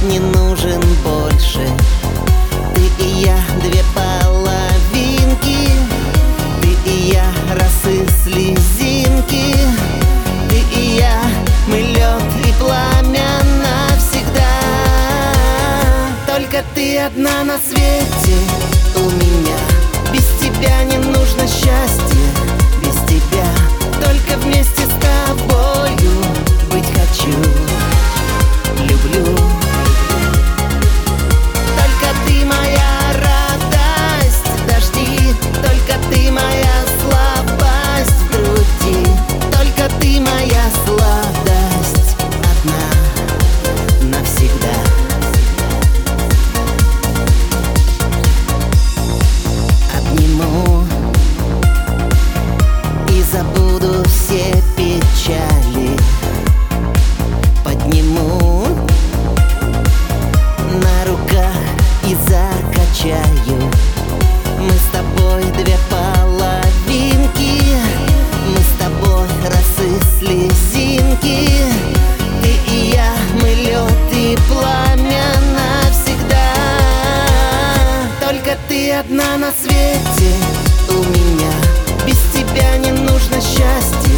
не нужен больше. Ты и я две половинки, ты и я росы слезинки, ты и я, мы лед и пламя навсегда. Только ты одна на свете у меня, без тебя не нужно счастья, без тебя только вместе с тобою быть хочу, люблю. Только ты моя радость, дожди, только ты моя слабость в груди, только ты моя сладость, одна навсегда. Обниму и забуду все печали, подниму на руках и закачаю. Мы с тобой две половинки, мы с тобой росы слезинки, ты и я, мы лед и пламя навсегда. Только ты одна на свете у меня, без тебя не нужно счастья,